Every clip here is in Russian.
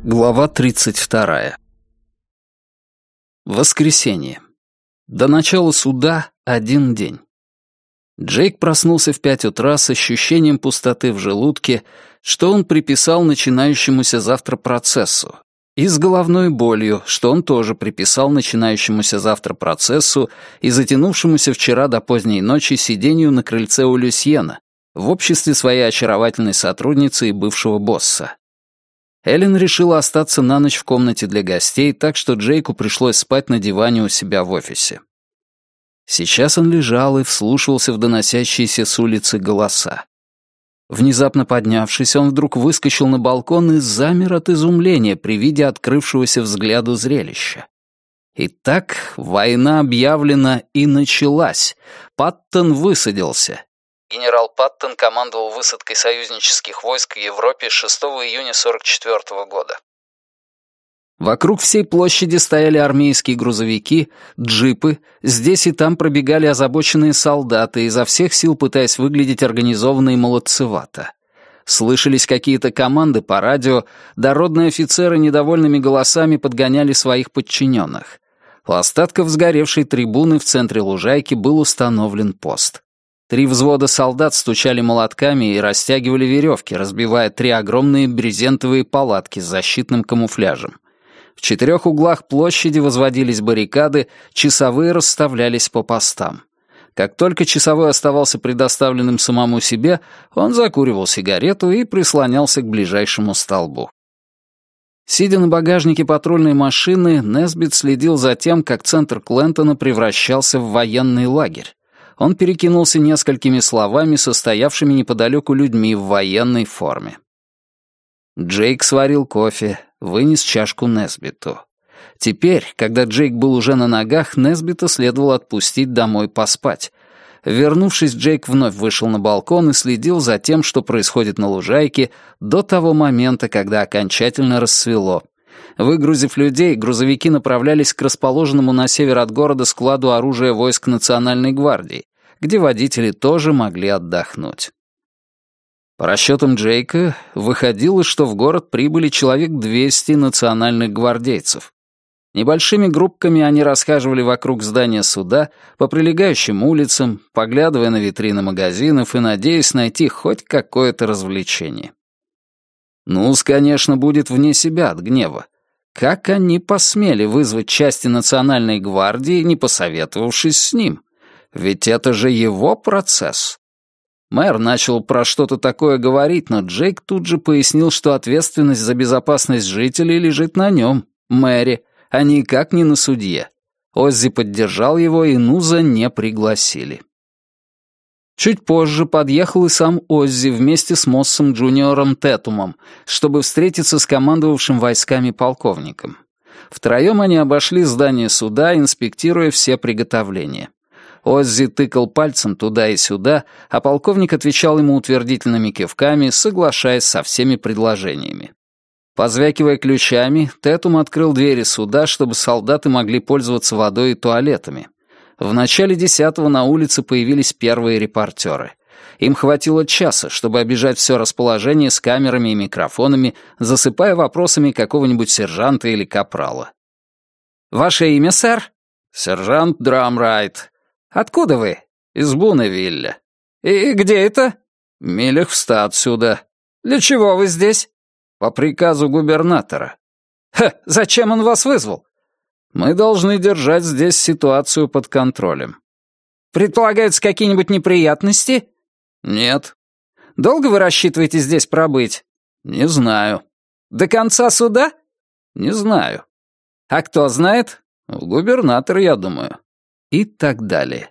Глава 32. Воскресенье. До начала суда 1 день. Джейк проснулся в 5 утра с ощущением пустоты в желудке, что он приписал начинающемуся завтра процессу, и с головной болью, что он тоже приписал начинающемуся завтра процессу и затянувшемуся вчера до поздней ночи сидению на крыльце у Люсьена в обществе своей очаровательной сотрудницы и бывшего босса. Эллен решила остаться на ночь в комнате для гостей, так что Джейку пришлось спать на диване у себя в офисе. Сейчас он лежал и вслушивался в доносящиеся с улицы голоса. Внезапно поднявшись, он вдруг выскочил на балкон и замер от изумления при виде открывшегося взгляду зрелища. Итак, война объявлена и началась. Паттон высадился. Генерал Паттон командовал высадкой союзнических войск в Европе 6 июня 1944 года. Вокруг всей площади стояли армейские грузовики, джипы, здесь и там пробегали озабоченные солдаты, изо всех сил пытаясь выглядеть организованно и молодцевато. Слышались какие-то команды по радио, дородные офицеры недовольными голосами подгоняли своих подчиненных. У остатков сгоревшей трибуны в центре лужайки был установлен пост. 3 взвода солдат стучали молотками и растягивали веревки, разбивая 3 огромные брезентовые палатки с защитным камуфляжем. В 4 углах площади возводились баррикады, часовые расставлялись по постам. Как только часовой оставался предоставленным самому себе, он закуривал сигарету и прислонялся к ближайшему столбу. Сидя на багажнике патрульной машины, Несбит следил за тем, как центр Клентона превращался в военный лагерь. Он перекинулся несколькими словами со стоявшими неподалеку людьми в военной форме. Джейк сварил кофе, вынес чашку Несбиту. Теперь, когда Джейк был уже на ногах, Несбита следовало отпустить домой поспать. Вернувшись, Джейк вновь вышел на балкон и следил за тем, что происходит на лужайке, до того момента, когда окончательно рассвело. Выгрузив людей, грузовики направлялись к расположенному на север от города складу оружия войск Национальной гвардии, где водители тоже могли отдохнуть. По расчетам Джейка, выходило, что в город прибыли человек 200 национальных гвардейцев. Небольшими группками они расхаживали вокруг здания суда, по прилегающим улицам, поглядывая на витрины магазинов и надеясь найти хоть какое-то развлечение. Нус, конечно, будет вне себя от гнева. Как они посмели вызвать части Национальной гвардии, не посоветовавшись с ним? Ведь это же его процесс. Мэр начал про что-то такое говорить, но Джейк тут же пояснил, что ответственность за безопасность жителей лежит на нем, мэре, а никак не на судье. Оззи поддержал его, и Нуза не пригласили. Чуть позже подъехал и сам Оззи вместе с Моссом Джуниором Тетумом, чтобы встретиться с командовавшим войсками полковником. Втроем они обошли здание суда, инспектируя все приготовления. Оззи тыкал пальцем туда и сюда, а полковник отвечал ему утвердительными кивками, соглашаясь со всеми предложениями. Позвякивая ключами, Тетум открыл двери суда, чтобы солдаты могли пользоваться водой и туалетами. В начале 10-го на улице появились первые репортеры. Им хватило часа, чтобы обижать все расположение с камерами и микрофонами, засыпая вопросами какого-нибудь сержанта или капрала. «Ваше имя, сэр?» «Сержант Драмрайт». «Откуда вы?» «Из Буневилля». «И где это?» «Милях в 100 отсюда». «Для чего вы здесь?» «По приказу губернатора». «Ха, зачем он вас вызвал?» «Мы должны держать здесь ситуацию под контролем». «Предполагаются какие-нибудь неприятности?» «Нет». «Долго вы рассчитываете здесь пробыть?» «Не знаю». «До конца суда?» «Не знаю». «А кто знает?» «Губернатор, я думаю». И так далее.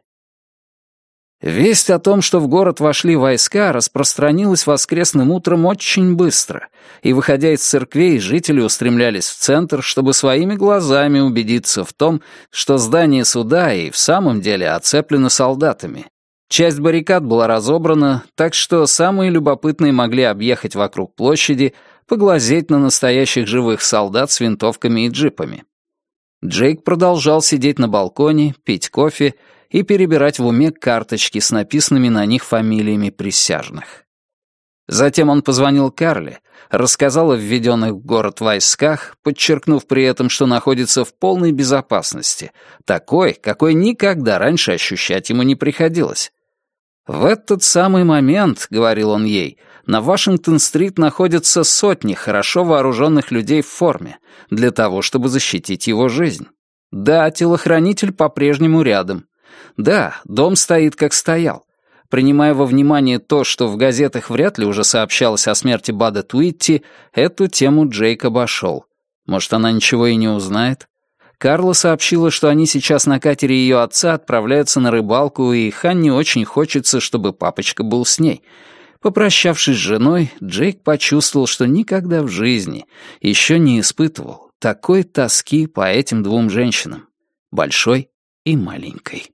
Весть о том, что в город вошли войска, распространилась воскресным утром очень быстро, и, выходя из церквей, жители устремлялись в центр, чтобы своими глазами убедиться в том, что здание суда и в самом деле оцеплено солдатами. Часть баррикад была разобрана, так что самые любопытные могли объехать вокруг площади, поглазеть на настоящих живых солдат с винтовками и джипами. Джейк продолжал сидеть на балконе, пить кофе и перебирать в уме карточки с написанными на них фамилиями присяжных. Затем он позвонил Карле, рассказал о введенных в город войсках, подчеркнув при этом, что находится в полной безопасности, такой, какой никогда раньше ощущать ему не приходилось. «В этот самый момент, — говорил он ей, — на Вашингтон-стрит находятся сотни хорошо вооруженных людей в форме для того, чтобы защитить его жизнь. Да, телохранитель по-прежнему рядом. Да, дом стоит, как стоял. Принимая во внимание то, что в газетах вряд ли уже сообщалось о смерти Бада Твитти, эту тему Джейк обошел. Может, она ничего и не узнает? Карла сообщила, что они сейчас на катере ее отца отправляются на рыбалку, и Ханне очень хочется, чтобы папочка был с ней. Попрощавшись с женой, Джейк почувствовал, что никогда в жизни еще не испытывал такой тоски по этим двум женщинам, большой и маленькой.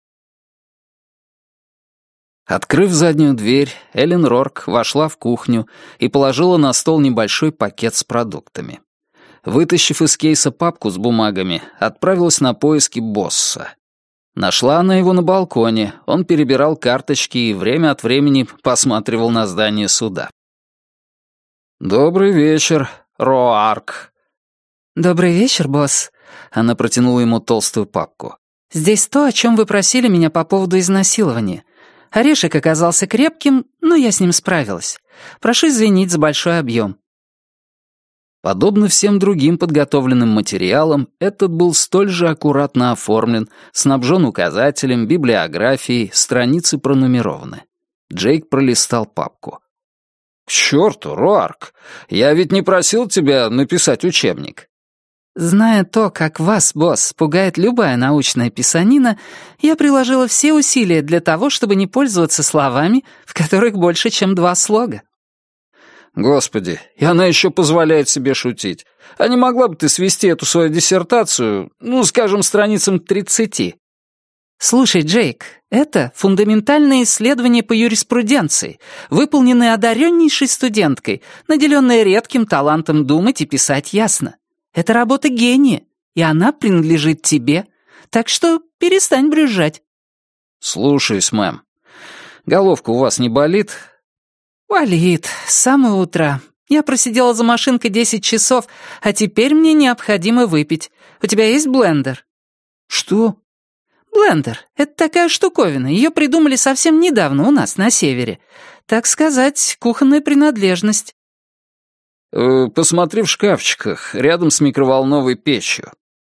Открыв заднюю дверь, Эллен Рорк вошла в кухню и положила на стол небольшой пакет с продуктами. Вытащив из кейса папку с бумагами, отправилась на поиски босса. Нашла она его на балконе, он перебирал карточки и время от времени посматривал на здание суда. «Добрый вечер, Роарк». «Добрый вечер, босс». Она протянула ему толстую папку. «Здесь то, о чем вы просили меня по поводу изнасилования. Орешек оказался крепким, но я с ним справилась. Прошу извинить за большой объем». Подобно всем другим подготовленным материалам, этот был столь же аккуратно оформлен, снабжен указателем, библиографией, страницы пронумерованы. Джейк пролистал папку. «К черту, Роарк! Я ведь не просил тебя написать учебник». «Зная то, как вас, босс, пугает любая научная писанина, я приложила все усилия для того, чтобы не пользоваться словами, в которых больше, чем 2 слога». «Господи, и она еще позволяет себе шутить. А не могла бы ты свести эту свою диссертацию, скажем, страницам 30?» «Слушай, Джейк, это фундаментальное исследование по юриспруденции, выполненное одареннейшей студенткой, наделенной редким талантом думать и писать ясно. Это работа гения, и она принадлежит тебе. Так что перестань брюзжать». «Слушаюсь, мэм. Головка у вас не болит?» «Болит. С самого утра. Я просидела за машинкой 10 часов, а теперь мне необходимо выпить. У тебя есть блендер?» «Что?» «Блендер. Это такая штуковина. Ее придумали совсем недавно у нас, на севере. Так сказать, кухонная принадлежность». «Посмотри в шкафчиках, рядом с микроволновой печью».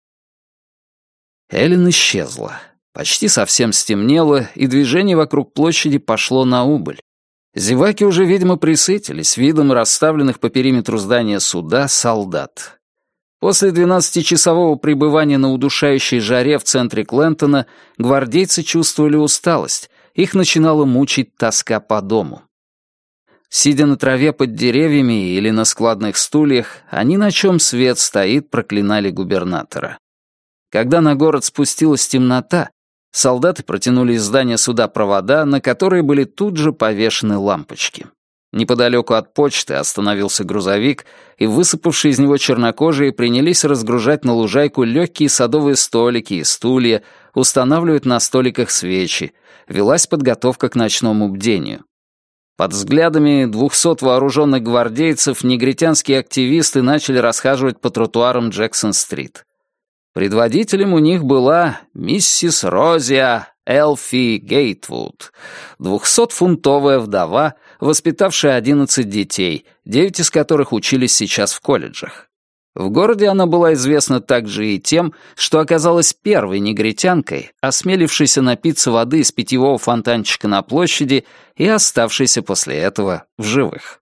Эллен исчезла. Почти совсем стемнело, и движение вокруг площади пошло на убыль. Зеваки уже, видимо, присытились видом расставленных по периметру здания суда солдат. После 12-часового пребывания на удушающей жаре в центре Клентона гвардейцы чувствовали усталость, их начинала мучить тоска по дому. Сидя на траве под деревьями или на складных стульях, они, на чем свет стоит, проклинали губернатора. Когда на город спустилась темнота, солдаты протянули из здания суда провода, на которые были тут же повешены лампочки. Неподалеку от почты остановился грузовик, и высыпавшие из него чернокожие принялись разгружать на лужайку легкие садовые столики и стулья, устанавливать на столиках свечи. Велась подготовка к ночному бдению. Под взглядами 200 вооруженных гвардейцев негритянские активисты начали расхаживать по тротуарам Джексон-стрит. Предводителем у них была миссис Розия Элфи Гейтвуд, 200-фунтовая вдова, воспитавшая 11 детей, 9 из которых учились сейчас в колледжах. В городе она была известна также и тем, что оказалась первой негритянкой, осмелившейся напиться воды из питьевого фонтанчика на площади и оставшейся после этого в живых.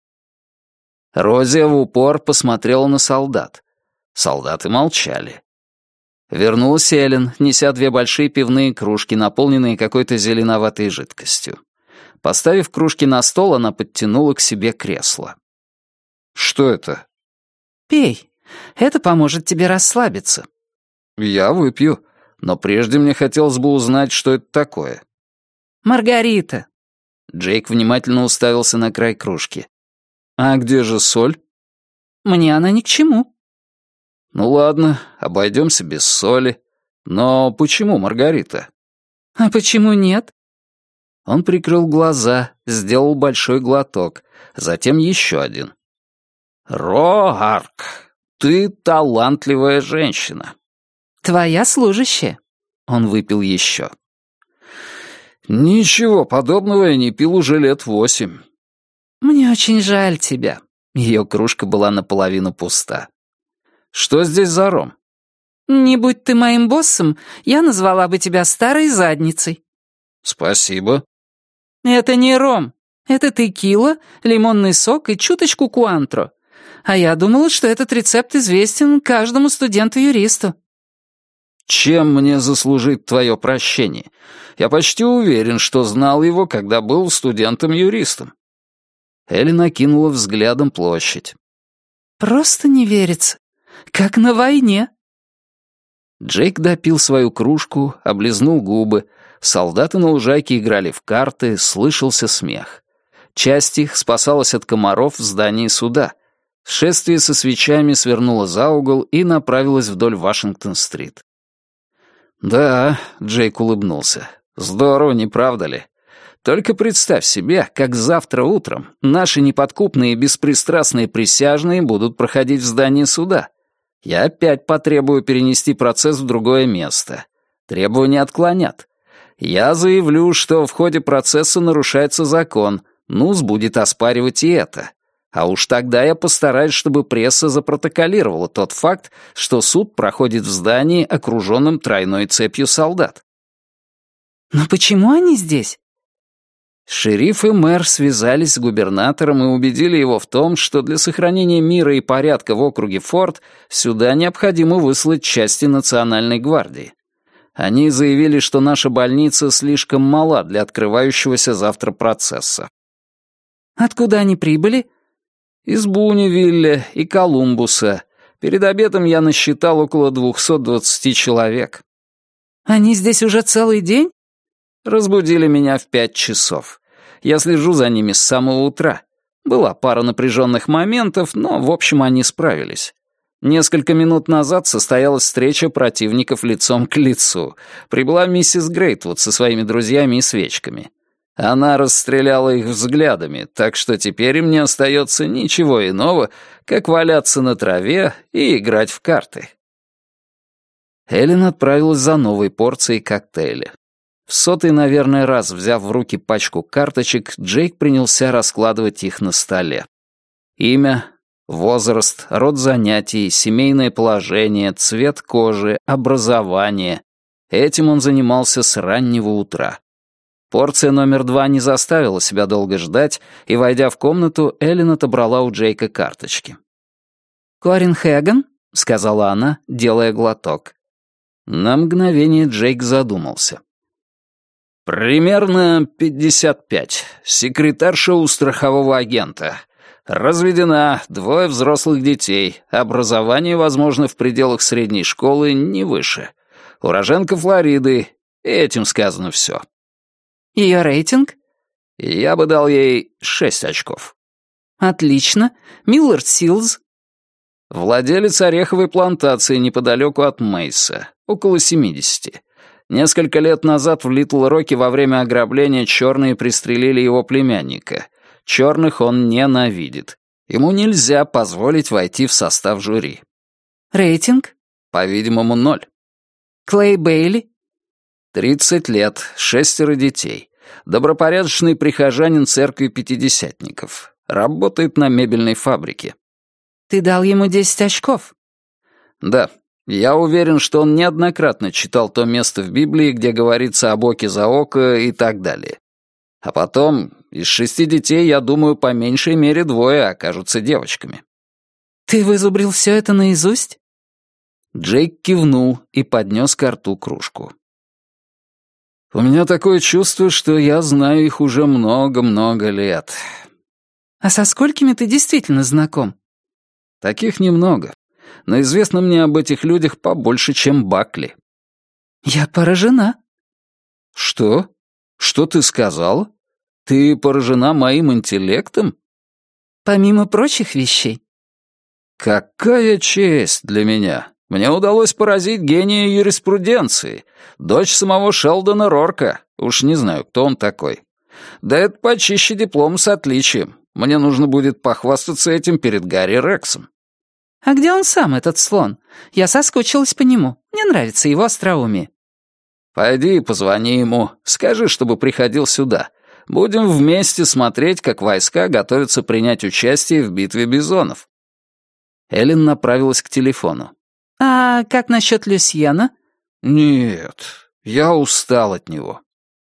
Розия в упор посмотрела на солдат. Солдаты молчали. Вернулась Эллен, неся 2 большие пивные кружки, наполненные какой-то зеленоватой жидкостью. Поставив кружки на стол, она подтянула к себе кресло. «Что это?» «Пей. Это поможет тебе расслабиться». «Я выпью, но прежде мне хотелось бы узнать, что это такое». «Маргарита». Джейк внимательно уставился на край кружки. «А где же соль?» «Мне она ни к чему». «Ну ладно, обойдемся без соли. Но почему Маргарита?» «А почему нет?» Он прикрыл глаза, сделал большой глоток, затем еще один. Роарк, ты талантливая женщина. Твоя служащая. Он выпил еще. Ничего подобного я не пил уже лет 8. Мне очень жаль тебя. Ее кружка была наполовину пуста. Что здесь за ром? Не будь ты моим боссом, я назвала бы тебя старой задницей. Спасибо. Это не ром. Это текила, лимонный сок и чуточку куантро. А я думала, что этот рецепт известен каждому студенту-юристу. Чем мне заслужить твое прощение? Я почти уверен, что знал его, когда был студентом-юристом. Элли накинула взглядом площадь. Просто не верится. Как на войне. Джейк допил свою кружку, облизнул губы. Солдаты на лужайке играли в карты, слышался смех. Часть их спасалась от комаров в здании суда. Шествие со свечами свернуло за угол и направилось вдоль Вашингтон-стрит. «Да», — Джейк улыбнулся, — «здорово, не правда ли? Только представь себе, как завтра утром наши неподкупные и беспристрастные присяжные будут проходить в здании суда. Я опять потребую перенести процесс в другое место. Требования отклонят. Я заявлю, что в ходе процесса нарушается закон, НУС будет оспаривать и это. А уж тогда я постараюсь, чтобы пресса запротоколировала тот факт, что суд проходит в здании, окруженном тройной цепью солдат». «Но почему они здесь?» Шериф и мэр связались с губернатором и убедили его в том, что для сохранения мира и порядка в округе Форд сюда необходимо выслать части Национальной гвардии. Они заявили, что наша больница слишком мала для открывающегося завтра процесса. «Откуда они прибыли?» «Из Бунивилля и Колумбуса. Перед обедом я насчитал около 220 человек». «Они здесь уже целый день?» Разбудили меня в 5 часов. Я слежу за ними с самого утра. Была пара напряженных моментов, но, в общем, они справились. Несколько минут назад состоялась встреча противников лицом к лицу. Прибыла миссис Грейтвуд со своими друзьями и свечками. Она расстреляла их взглядами, так что теперь им не остается ничего иного, как валяться на траве и играть в карты. Эллен отправилась за новой порцией коктейля. В 100-й, наверное, раз взяв в руки пачку карточек, Джейк принялся раскладывать их на столе. Имя, возраст, род занятий, семейное положение, цвет кожи, образование. Этим он занимался с раннего утра. Порция номер 2 не заставила себя долго ждать, и, войдя в комнату, Эллен отобрала у Джейка карточки. «Корин Хэган?» — сказала она, делая глоток. На мгновение Джейк задумался. «Примерно 55. Секретарша у страхового агента. Разведена, 2 взрослых детей. Образование, возможно, в пределах средней школы, не выше. Уроженка Флориды. Этим сказано все». «Ее рейтинг?» «Я бы дал ей 6 очков». «Отлично. Миллард Силз?» «Владелец ореховой плантации неподалеку от Мейса. Около 70. Несколько лет назад в Литл-Роке во время ограбления черные пристрелили его племянника. Черных он ненавидит. Ему нельзя позволить войти в состав жюри». «Рейтинг?» «По-видимому, 0». «Клей Бейли?» 30 лет, 6 детей. Добропорядочный прихожанин церкви пятидесятников. Работает на мебельной фабрике». «Ты дал ему 10 очков?» «Да. Я уверен, что он неоднократно читал то место в Библии, где говорится об оке за око и так далее. А потом, из 6 детей, я думаю, по меньшей мере 2 окажутся девочками». «Ты вызубрил все это наизусть?» Джейк кивнул и поднес ко рту кружку. «У меня такое чувство, что я знаю их уже много-много лет». «А со сколькими ты действительно знаком?» «Таких немного. Но известно мне об этих людях побольше, чем Бакли». «Я поражена». «Что? Что ты сказала? Ты поражена моим интеллектом?» «Помимо прочих вещей». «Какая честь для меня! Мне удалось поразить гения юриспруденции, дочь самого Шелдона Рорка. Уж не знаю, кто он такой. Да это почище диплом с отличием. Мне нужно будет похвастаться этим перед Гарри Рексом». «А где он сам, этот слон? Я соскучилась по нему. Мне нравится его остроумие». «Пойди и позвони ему. Скажи, чтобы приходил сюда. Будем вместе смотреть, как войска готовятся принять участие в битве бизонов». Эллен направилась к телефону. «А как насчет Люсьена?» «Нет, я устал от него».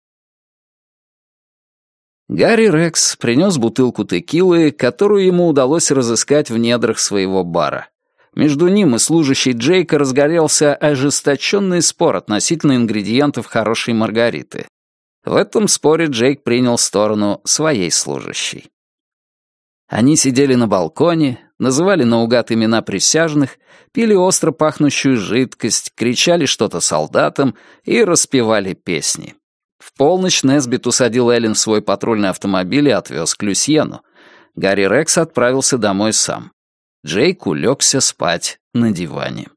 Гарри Рекс принес бутылку текилы, которую ему удалось разыскать в недрах своего бара. Между ним и служащей Джейка разгорелся ожесточенный спор относительно ингредиентов хорошей маргариты. В этом споре Джейк принял сторону своей служащей. Они сидели на балконе, называли наугад имена присяжных, пили остро пахнущую жидкость, кричали что-то солдатам и распевали песни. В полночь Несбит усадил Эллен в свой патрульный автомобиль и отвез к Люсьену. Гарри Рекс отправился домой сам. Джейк улегся спать на диване.